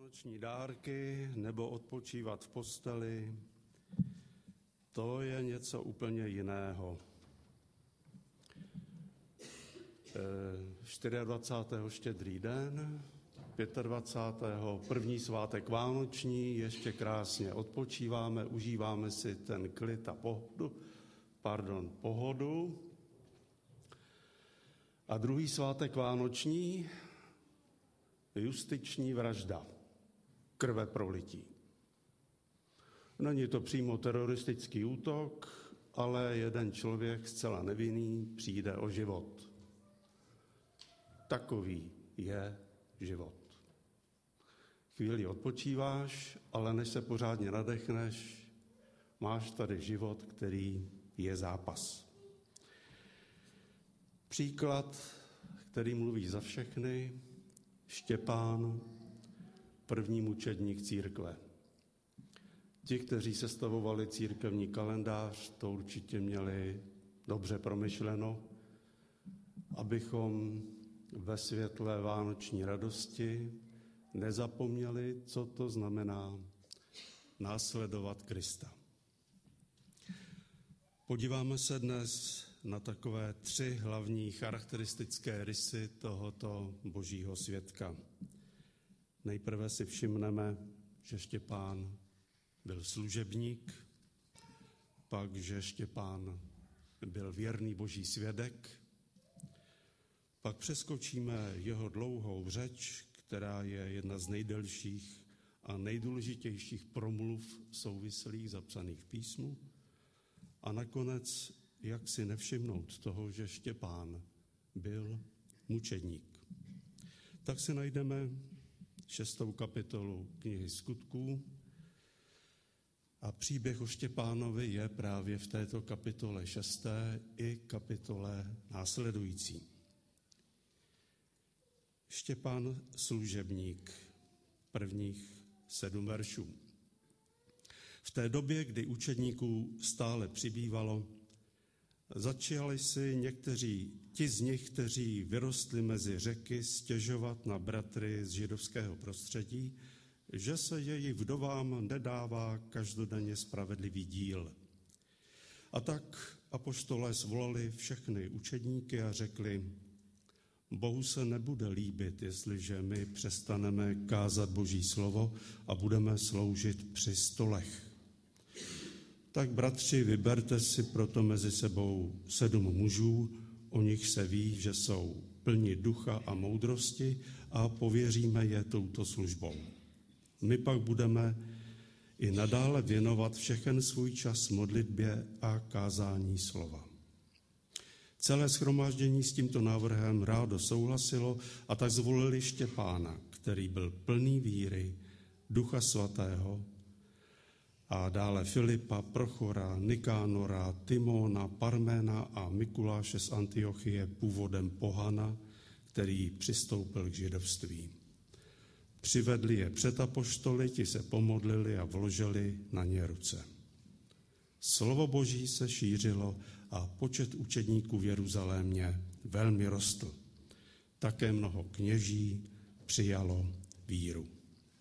vánoční dárky nebo odpočívat v posteli, to je něco úplně jiného. 24. Štědrý den, 25. první svátek vánoční, ještě krásně odpočíváme, užíváme si ten klid a pohodu. A druhý svátek vánoční, justiční vražda, krveprolití. Není to přímo teroristický útok, ale jeden člověk zcela nevinný přijde o život. Takový je život. Chvíli odpočíváš, ale než se pořádně nadechneš, máš tady život, který je zápas. Příklad, který mluví za všechny, Štěpán, první mučedník církve. Ti, kteří sestavovali církevní kalendář, to určitě měli dobře promyšleno, abychom ve světle vánoční radosti nezapomněli, co to znamená následovat Krista. Podíváme se dnes na takové 3 hlavní charakteristické rysy tohoto božího svědka. Nejprve si všimneme, že Štěpán byl služebník, pak, že Štěpán byl věrný boží svědek, pak přeskočíme jeho dlouhou řeč, která je jedna z nejdelších a nejdůležitějších promluv souvislých zapsaných v písmu. A nakonec, jak si nevšimnout toho, že Štěpán byl mučedník. Tak si najdeme 6. kapitolu knihy Skutků a příběh o Štěpánovi je právě v této kapitole 6. i kapitole následující. Štěpán služebník, prvních 7 veršů. V té době, kdy učedníků stále přibývalo, začali si ti z nich, kteří vyrostli mezi řeky, stěžovat na bratry z židovského prostředí, že se jejich vdovám nedává každodenně spravedlivý díl. A tak apoštolé svolali všechny učedníky a řekli: Bohu se nebude líbit, jestliže my přestaneme kázat Boží slovo a budeme sloužit při stolech. Tak, bratři, vyberte si proto mezi sebou 7 mužů, o nich se ví, že jsou plni ducha a moudrosti, a pověříme je touto službou. My pak budeme i nadále věnovat všechen svůj čas modlitbě a kázání slova. Celé shromáždění s tímto návrhem rádo souhlasilo a tak zvolili Štěpána, který byl plný víry, Ducha svatého, a dále Filipa, Prochora, Nikánora, Timona, Parména a Mikuláše z Antiochie, původem pohana, který přistoupil k židovství. Přivedli je před apoštoly, ti se pomodlili a vložili na ně ruce. Slovo Boží se šířilo a počet učedníků v Jeruzalémě velmi rostl. Také mnoho kněží přijalo víru.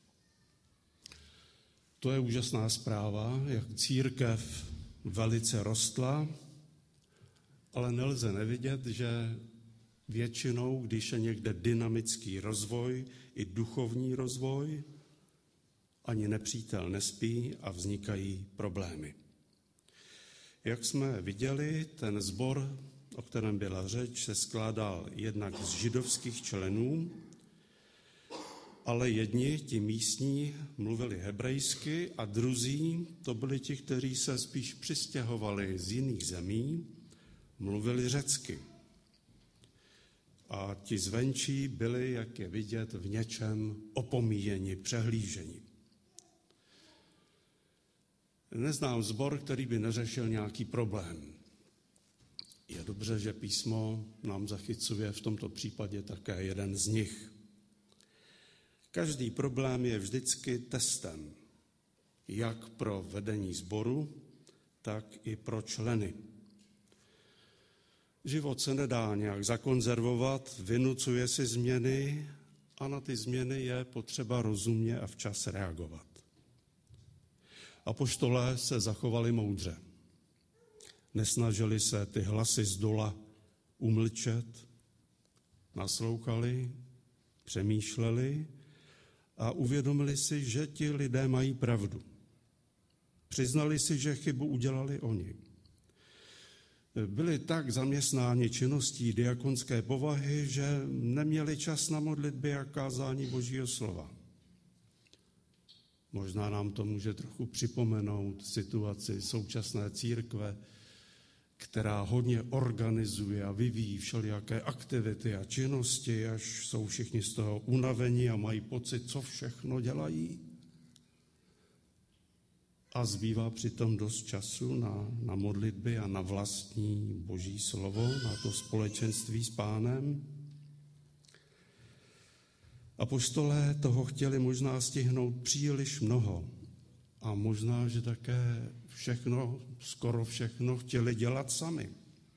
To je úžasná zpráva, jak církev velice rostla, ale nelze nevidět, že většinou, když je někde dynamický rozvoj i duchovní rozvoj, ani nepřítel nespí a vznikají problémy. Jak jsme viděli, ten sbor, o kterém byla řeč, se skládal jednak z židovských členů, ale jedni, ti místní, mluvili hebrejsky a druzí, to byli ti, kteří se spíš přistěhovali z jiných zemí, mluvili řecky. A ti zvenčí byli, jak je vidět, v něčem opomíjeni, přehlíženi. Neznám sbor, který by neřešil nějaký problém. Je dobře, že písmo nám zachycuje v tomto případě také jeden z nich. Každý problém je vždycky testem, jak pro vedení sboru, tak i pro členy. Život se nedá nějak zakonzervovat, vynucuje si změny a na ty změny je potřeba rozumně a včas reagovat. Apoštolé se zachovali moudře. Nesnažili se ty hlasy zdola umlčet, naslouchali, přemýšleli a uvědomili si, že ti lidé mají pravdu. Přiznali si, že chybu udělali oni. Byli tak zaměstnáni činností diakonské povahy, že neměli čas na modlitby a kázání Božího slova. Možná nám to může trochu připomenout situaci současné církve, která hodně organizuje a vyvíjí všelijaké aktivity a činnosti, až jsou všichni z toho unavení a mají pocit, co všechno dělají. A zbývá přitom dost času na modlitby a na vlastní Boží slovo, na to společenství s Pánem. Apoštolé toho chtěli možná stihnout příliš mnoho a možná, že také skoro všechno chtěli dělat sami.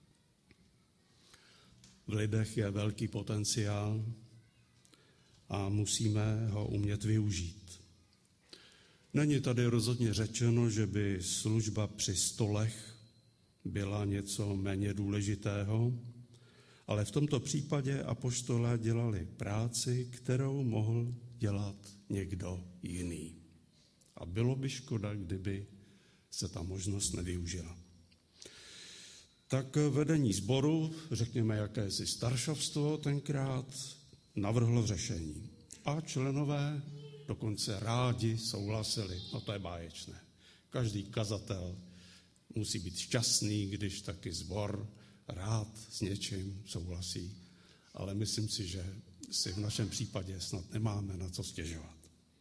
V lidech je velký potenciál a musíme ho umět využít. Není tady rozhodně řečeno, že by služba při stolech byla něco méně důležitého, ale v tomto případě apoštolé dělali práci, kterou mohl dělat někdo jiný. A bylo by škoda, kdyby se ta možnost nevyužila. Tak vedení sboru, řekněme jakési staršovstvo tenkrát, navrhlo řešení. A členové dokonce rádi souhlasili. No to je báječné. Každý kazatel musí být šťastný, když taky sbor rád s něčím souhlasí. Ale myslím si, že si v našem případě snad nemáme na co stěžovat.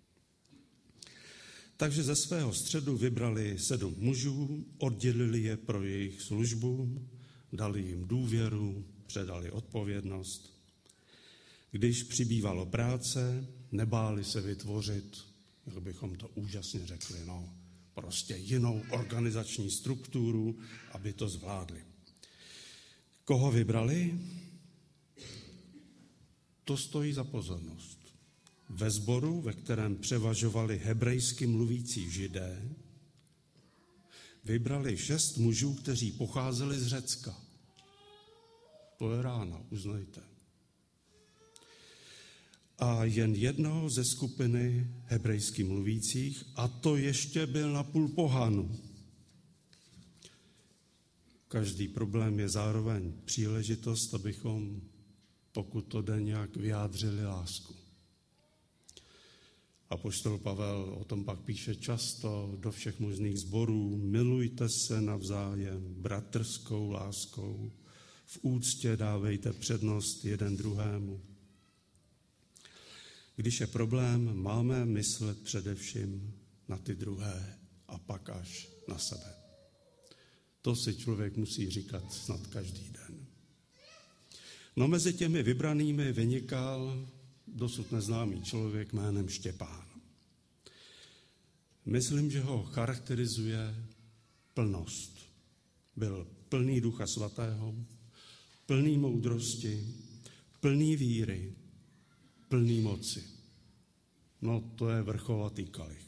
Takže ze svého středu vybrali 7 mužů, oddělili je pro jejich službu, dali jim důvěru, předali odpovědnost. Když přibývalo práce, nebáli se vytvořit, jak bychom to úžasně řekli, prostě jinou organizační strukturu, aby to zvládli. Koho vybrali? To stojí za pozornost. Ve sboru, ve kterém převažovali hebrejsky mluvící Židé, vybrali 6 mužů, kteří pocházeli z Řecka. To je rána, uznejte. A jen jednoho ze skupiny hebrejsky mluvících, a to ještě byl napůl pohan. Každý problém je zároveň příležitost, abychom, pokud to jde, nějak vyjádřili lásku. Apoštol Pavel o tom pak píše často do všech možných sborů. Milujte se navzájem bratrskou láskou, v úctě dávejte přednost jeden druhému. Když je problém, máme myslet především na ty druhé a pak až na sebe. To si člověk musí říkat snad každý den. No mezi těmi vybranými vynikal dosud neznámý člověk jménem Štěpán. Myslím, že ho charakterizuje plnost. Byl plný Ducha Svatého, plný moudrosti, plný víry, plný moci. No to je vrchovatý kalich.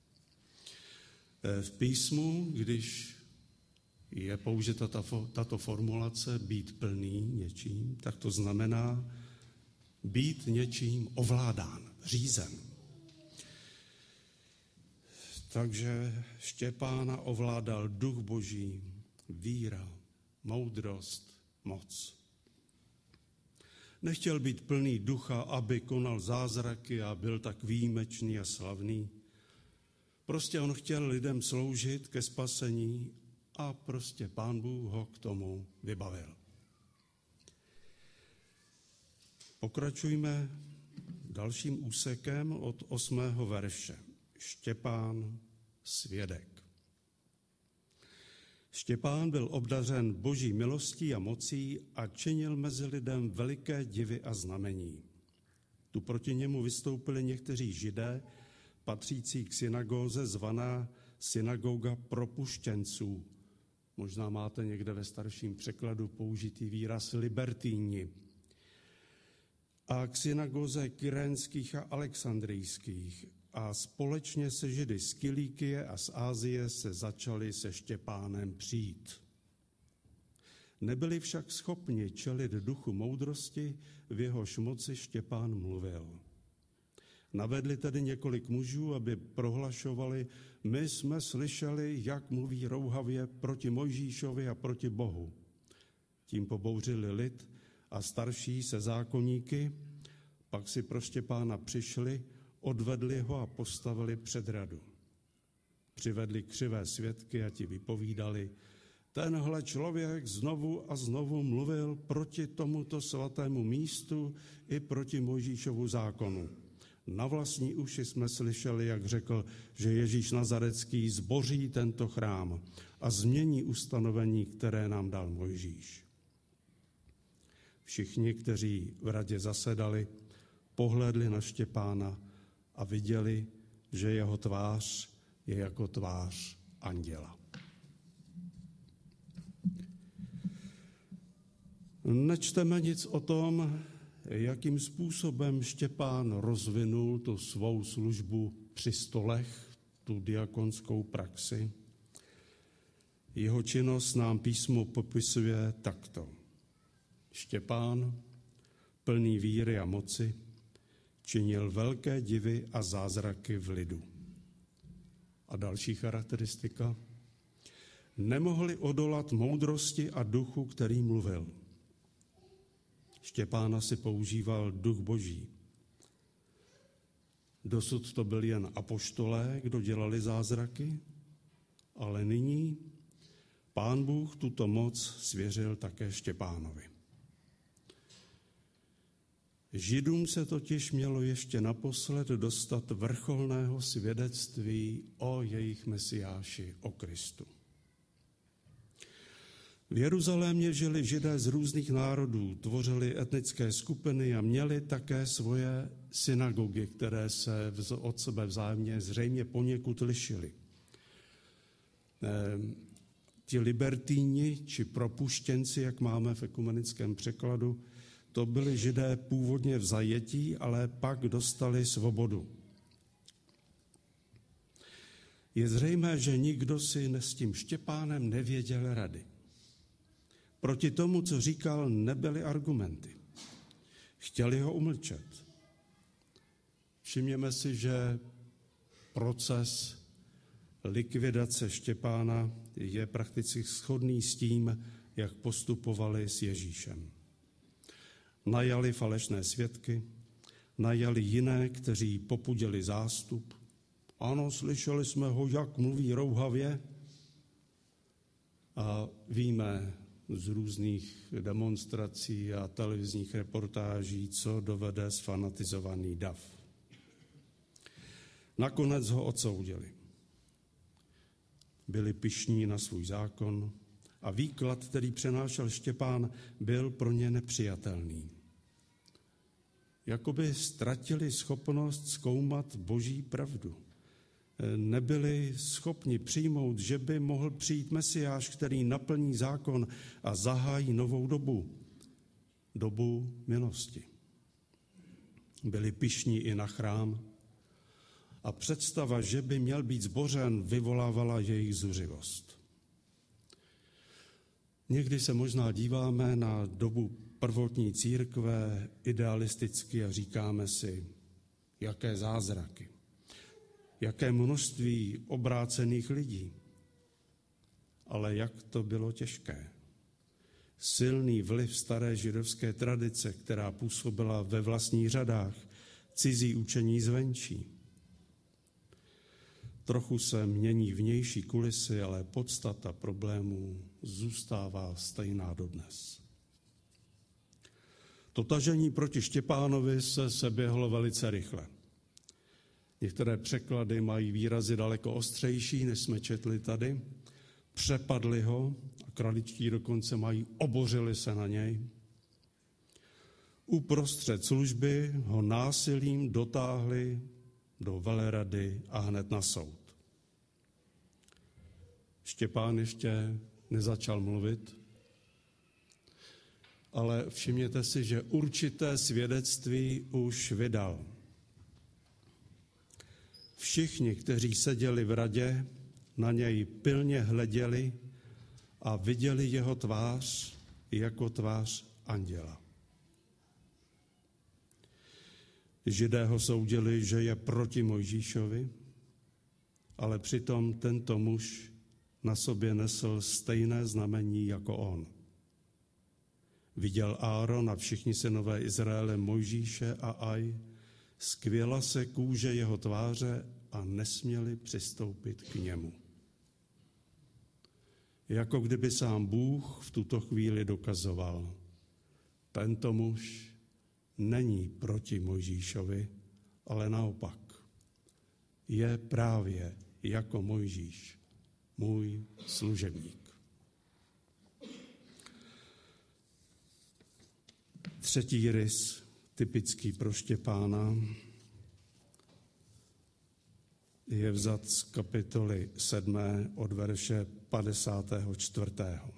V písmu, když je použita tato formulace být plný něčím, tak to znamená být něčím ovládán, řízen. Takže Štěpána ovládal Duch Boží, víra, moudrost, moc. Nechtěl být plný ducha, aby konal zázraky a byl tak výjimečný a slavný. Prostě on chtěl lidem sloužit ke spasení a prostě Pán Bůh ho k tomu vybavil. Pokračujme dalším úsekem od 8. verše. Štěpán, svědek. Štěpán byl obdařen Boží milostí a mocí a činil mezi lidem veliké divy a znamení. Tu proti němu vystoupili někteří Židé, patřící k synagóze zvaná synagoga propuštěnců. Možná máte někde ve starším překladu použitý výraz libertíni. a k synagoze kyrénských a alexandrijských a společně se Židy z Kilíkie a z Ázie se začali se Štěpánem přijít. Nebyli však schopni čelit duchu moudrosti, v jehož moci Štěpán mluvil. Navedli tedy několik mužů, aby prohlašovali: my jsme slyšeli, jak mluví rouhavě proti Mojžíšovi a proti Bohu. Tím pobouřili lid a starší se zákonníky, pak si pro Štěpána přišli, odvedli ho a postavili před radu. Přivedli křivé svědky a ti vypovídali: tenhle člověk znovu a znovu mluvil proti tomuto svatému místu i proti Mojžíšovu zákonu. Na vlastní uši jsme slyšeli, jak řekl, že Ježíš Nazarecký zboří tento chrám a změní ustanovení, které nám dal Mojžíš. Všichni, kteří v radě zasedali, pohlédli na Štěpána a viděli, že jeho tvář je jako tvář anděla. Nečteme nic o tom, jakým způsobem Štěpán rozvinul tu svou službu při stolech, tu diakonskou praxi. Jeho činnost nám písmo popisuje takto. Štěpán, plný víry a moci, činil velké divy a zázraky v lidu. A další charakteristika. Nemohli odolat moudrosti a duchu, který mluvil. Štěpána si používal duch boží. Dosud to byli jen apoštolé, kdo dělali zázraky, ale nyní Pán Bůh tuto moc svěřil také Štěpánovi. Židům se totiž mělo ještě naposled dostat vrcholného svědectví o jejich Mesiáši, o Kristu. V Jeruzalémě žili Židé z různých národů, tvořili etnické skupiny a měli také svoje synagogy, které se od sebe vzájemně zřejmě poněkud lišily. Ti libertíni či propuštěnci, jak máme v ekumenickém překladu, to byli Židé původně v zajetí, ale pak dostali svobodu. Je zřejmé, že nikdo si s tím Štěpánem nevěděl rady. Proti tomu, co říkal, nebyly argumenty. Chtěli ho umlčet. Všimněme si, že proces likvidace Štěpána je prakticky shodný s tím, jak postupovali s Ježíšem. Najali falešné svědky, najali jiné, kteří popudili zástup. Ano, slyšeli jsme ho, jak mluví rouhavě. A víme z různých demonstrací a televizních reportáží, co dovede sfanatizovaný dav. Nakonec ho odsoudili. Byli pyšní na svůj zákon a výklad, který přenášel Štěpán, byl pro ně nepřijatelný. Jakoby ztratili schopnost zkoumat boží pravdu. Nebyli schopni přijmout, že by mohl přijít Mesiáš, který naplní zákon a zahájí novou dobu milosti. Byli pyšní i na chrám a představa, že by měl být zbořen, vyvolávala jejich zuřivost. Někdy se možná díváme na dobu prvotní církve idealisticky a říkáme si, jaké zázraky, jaké množství obrácených lidí. Ale jak to bylo těžké. Silný vliv staré židovské tradice, která působila ve vlastních řadách, cizí učení zvenčí. Trochu se mění vnější kulisy, ale podstata problémů zůstává stejná dodnes. To tažení proti Štěpánovi se seběhlo velice rychle. Některé překlady mají výrazy daleko ostřejší, než jsme četli tady. Přepadli ho, a kraličtí dokonce mají, obořili se na něj. Uprostřed služby ho násilím dotáhli do velerady a hned na soud. Štěpán ještě nezačal mluvit ale všimněte si, že určité svědectví už vydal. Všichni, kteří seděli v radě, na něj pilně hleděli a viděli jeho tvář jako tvář anděla. Židé ho soudili, že je proti Mojžíšovi, ale přitom tento muž na sobě nesl stejné znamení jako on. Viděl Áron a všichni synové Izraele Mojžíše a aj, skvěla se kůže jeho tváře a nesměli přistoupit k němu. Jako kdyby sám Bůh v tuto chvíli dokazoval, tento muž není proti Mojžíšovi, ale naopak je právě jako Mojžíš, můj služebník. Třetí rys, typický pro Štěpána, je vzat z kapitoly 7. od verše 54.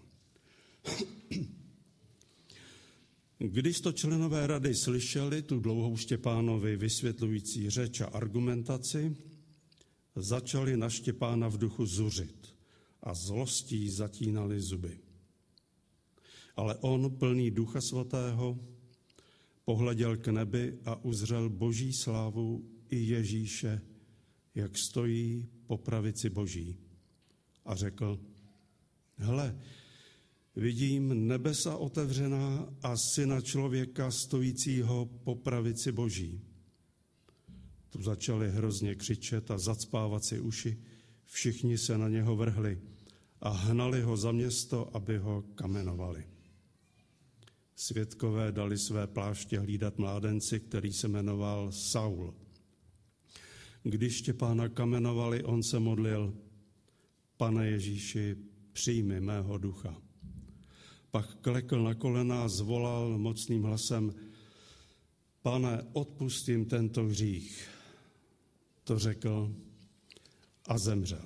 Když to členové rady slyšeli tu dlouhou Štěpánovi vysvětlující řeč a argumentaci, začali na Štěpána v duchu zuřit a zlostí zatínali zuby. Ale on, plný Ducha Svatého, pohleděl k nebi a uzřel Boží slávu i Ježíše, jak stojí po pravici Boží. A řekl, hle, vidím nebesa otevřená a Syna člověka stojícího po pravici Boží. Tu začali hrozně křičet a zacpávat si uši. Všichni se na něho vrhli a hnali ho za město, aby ho kamenovali. Svědkové dali své pláště hlídat mládenci, který se jmenoval Saul. Když Štěpána kamenovali, on se modlil, Pane Ježíši, přijmi mého ducha. Pak klekl na kolena a zvolal mocným hlasem, Pane, odpusť jim tento hřích. To řekl a zemřel.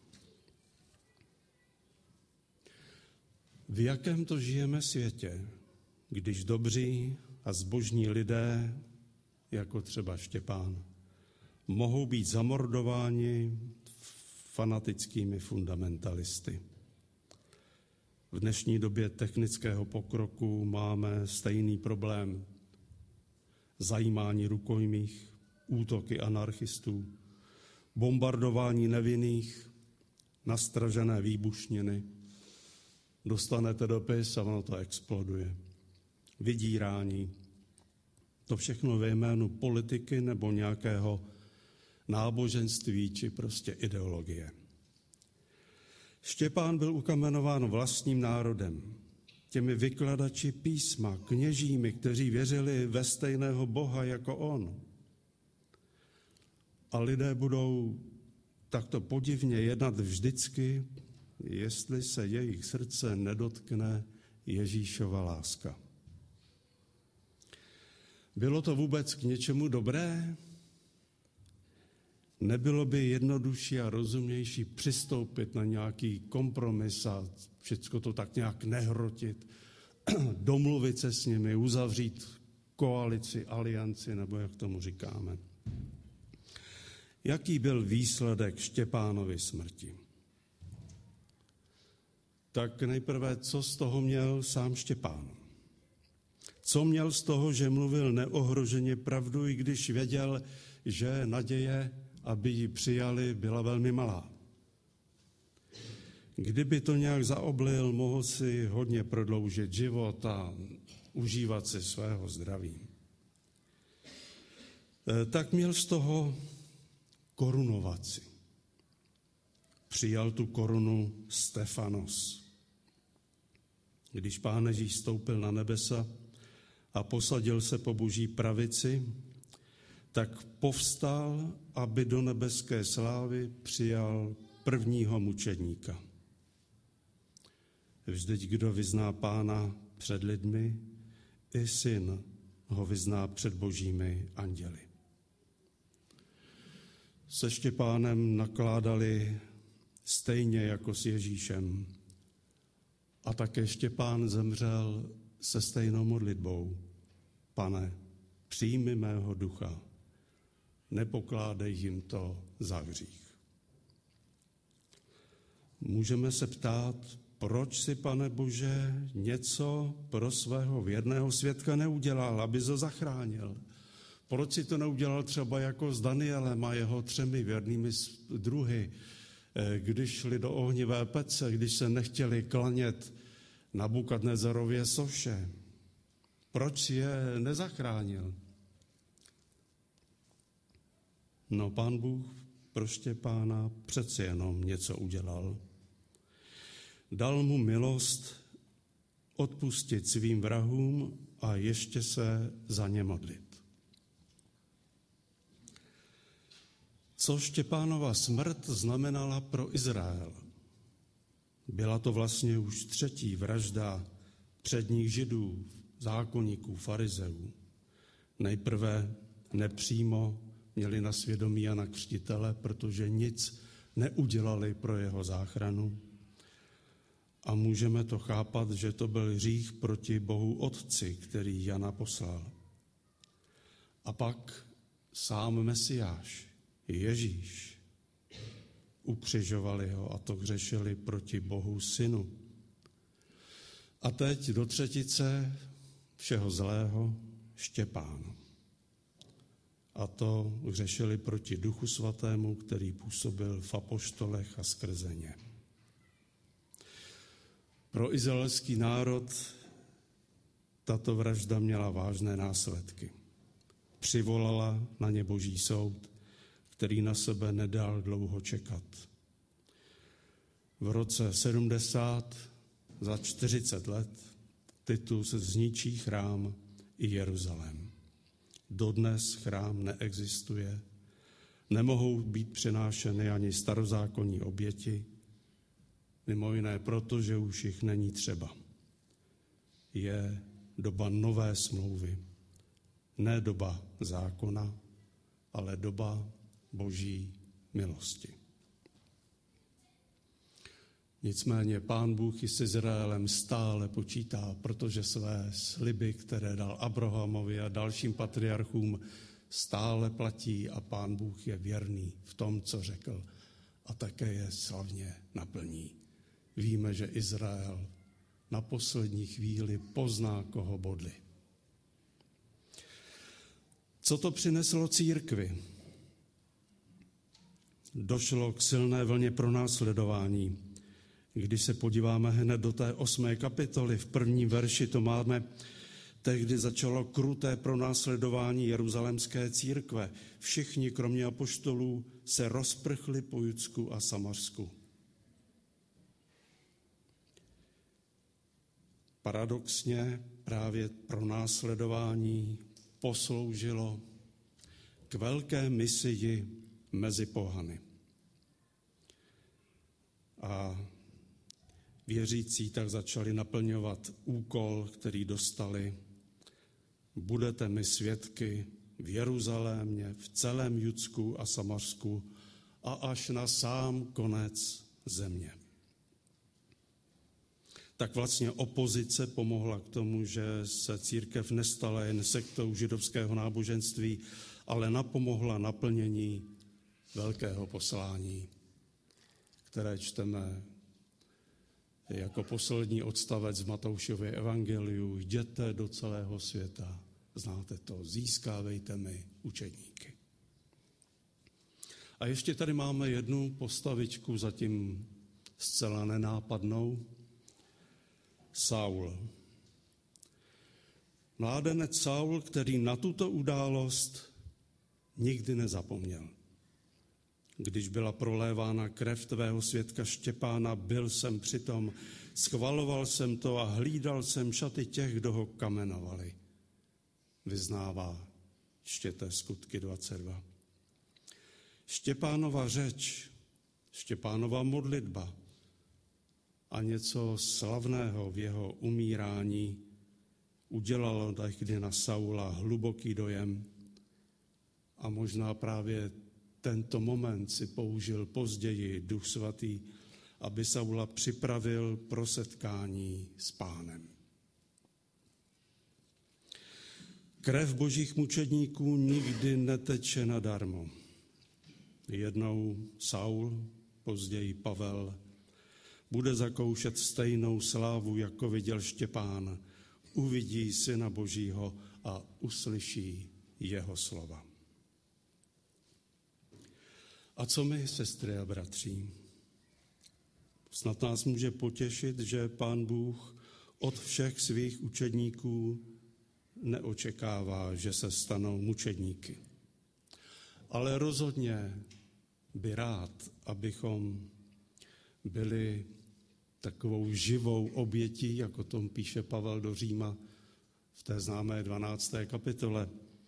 V jakém to žijeme světě, když dobří a zbožní lidé, jako třeba Štěpán, mohou být zamordováni fanatickými fundamentalisty. V dnešní době technického pokroku máme stejný problém. Zajímání rukojmích, útoky anarchistů, bombardování nevinných, nastražené výbušniny. Dostanete dopis a ono to exploduje. Vydírání. To všechno ve jménu politiky nebo nějakého náboženství či prostě ideologie. Štěpán byl ukamenován vlastním národem, těmi vykladači písma, kněžími, kteří věřili ve stejného Boha jako on. A lidé budou takto podivně jednat vždycky, jestli se jejich srdce nedotkne Ježíšova láska. Bylo to vůbec k něčemu dobré? Nebylo by jednodušší a rozumnější přistoupit na nějaký kompromis a všechno to tak nějak nehrotit, domluvit se s nimi, uzavřít koalici, alianci, nebo jak tomu říkáme. Jaký byl výsledek Štěpánovy smrti? Tak nejprve, co z toho měl sám Štěpán? Co měl z toho, že mluvil neohroženě pravdu, i když věděl, že naděje, aby ji přijali, byla velmi malá? Kdyby to nějak zaoblil, mohl si hodně prodloužit život a užívat si svého zdraví. Tak měl z toho korunovaci. Přijal tu korunu Stefanos. Když Pán Ježíš stoupil na nebesa a posadil se po Boží pravici, tak povstal, aby do nebeské slávy přijal prvního mučedníka. Vždyť kdo vyzná Pána před lidmi, i Syn ho vyzná před božími anděli. Se Štěpánem nakládali stejně jako s Ježíšem. A také Štěpán zemřel se stejnou modlitbou: Pane, přijmi mého ducha, nepokládej jim to za hřích. Můžeme se ptát, proč si, Pane Bože, něco pro svého věrného svědka neudělal, aby ho zachránil? Proč si to neudělal třeba jako s Danielem a jeho 3 věrnými druhy, když šli do ohnivé pece, když se nechtěli klanět Nabukadnezarově soše? Proč si je nezachránil? No, Pán Bůh pro Štěpána přeci jenom něco udělal. Dal mu milost odpustit svým vrahům a ještě se za ně modlit. Co Štěpánova smrt znamenala pro Izrael? Byla to vlastně už 3. vražda předních Židů, zákonníků, farizeů. Nejprve nepřímo měli na svědomí Jana Křtitele, protože nic neudělali pro jeho záchranu. A můžeme to chápat, že to byl hřích proti Bohu Otci, který Jana poslal. A pak sám Mesiáš, Ježíš, ukřižovali ho a to hřešili proti Bohu Synu. A teď do třetice všeho zlého Štěpán. A to hřešili proti Duchu Svatému, který působil v apoštolech a skrze ně. Pro izraelský národ tato vražda měla vážné následky. Přivolala na ně Boží soud, který na sebe nedal dlouho čekat. V roce 70, za 40 let, Titus zničí chrám i Jeruzalém. Dodnes chrám neexistuje, nemohou být přinášeny ani starozákonní oběti, mimo jiné proto, že už jich není třeba. Je doba nové smlouvy, ne doba zákona, ale doba Boží milosti. Nicméně Pán Bůh i s Izraelem stále počítá, protože své sliby, které dal Abrahamovi a dalším patriarchům, stále platí a Pán Bůh je věrný v tom, co řekl, a také je slavně naplní. Víme, že Izrael na poslední chvíli pozná, koho bodli. Co to přineslo církvi? Došlo k silné vlně pronásledování. Když se podíváme hned do té 8. kapitoly, v 1. verši to máme: tehdy začalo kruté pronásledování jeruzalémské církve. Všichni, kromě apoštolů, se rozprchli po Judsku a Samařsku. Paradoxně právě pronásledování posloužilo k velké misii mezi pohany. A věřící tak začali naplňovat úkol, který dostali. Budete mi svědky v Jeruzalémě, v celém Judsku a Samařsku a až na sám konec země. Tak vlastně opozice pomohla k tomu, že se církev nestala jen sektou židovského náboženství, ale napomohla naplnění velkého poslání, které čteme jako poslední odstavec v Matoušově evangeliu: jděte do celého světa, znáte to, získávejte mi učedníky. A ještě tady máme jednu postavičku, zatím zcela nenápadnou: Saul. Mládenec Saul, který na tuto událost nikdy nezapomněl. Když byla prolévána krev tvého svědka Štěpána, byl jsem přitom, schvaloval jsem to a hlídal jsem šaty těch, kdo ho kamenovali. Vyznává, čtěte Skutky 22. Štěpánova řeč, Štěpánova modlitba a něco slavného v jeho umírání udělalo tehdy na Saula hluboký dojem a možná právě tento moment si použil později Duch Svatý, aby Saula připravil pro setkání s Pánem. Krev božích mučedníků nikdy neteče nadarmo. Jednou Saul, později Pavel, bude zakoušet stejnou slávu, jako viděl Štěpán. Uvidí Syna Božího a uslyší jeho slova. A co my, sestry a bratři? Snad nás může potěšit, že Pán Bůh od všech svých učedníků neočekává, že se stanou mučedníky. Ale rozhodně by rád, abychom byli takovou živou obětí, jako tom píše Pavel do Říma v té známé 12. kapitole.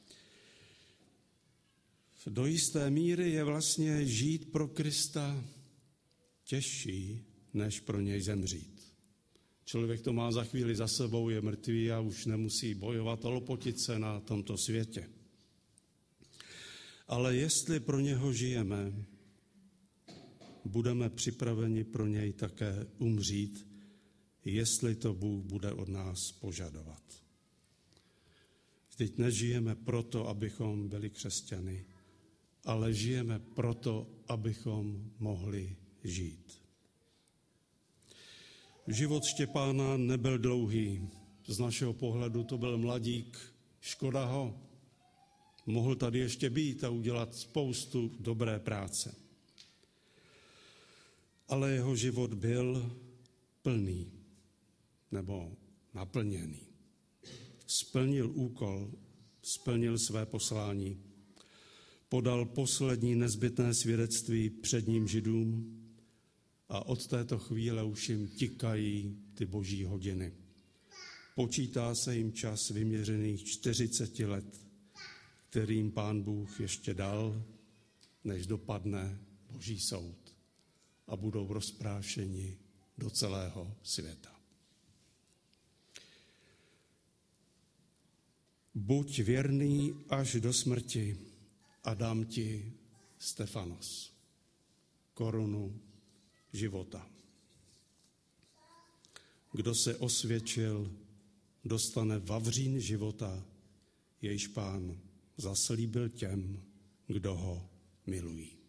Do jisté míry je vlastně žít pro Krista těžší, než pro něj zemřít. Člověk to má za chvíli za sebou, je mrtvý a už nemusí bojovat a lopotit se na tomto světě. Ale jestli pro něho žijeme, budeme připraveni pro něj také umřít, jestli to Bůh bude od nás požadovat. Teď nežijeme proto, abychom byli křesťany, ale žijeme proto, abychom mohli žít. Život Štěpána nebyl dlouhý. Z našeho pohledu to byl mladík, škoda ho. Mohl tady ještě být a udělat spoustu dobré práce. Ale jeho život byl plný nebo naplněný. Splnil úkol, splnil své poslání, podal poslední nezbytné svědectví předním Židům a od této chvíle už jim tikají ty boží hodiny. Počítá se jim čas vyměřených 40 let, kterým Pán Bůh ještě dal, než dopadne boží soud a budou rozprášeni do celého světa. Buď věrný až do smrti a dám ti, Stefanos, korunu života. Kdo se osvědčil, dostane vavřín života, jejž Pán zaslíbil těm, kdo ho milují.